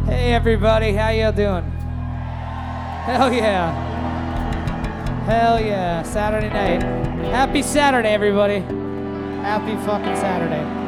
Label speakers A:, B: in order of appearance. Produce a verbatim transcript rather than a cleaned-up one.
A: Hey everybody, how y'all doing? Hell yeah. Hell yeah, Saturday night. Happy Saturday, everybody. Happy fucking Saturday.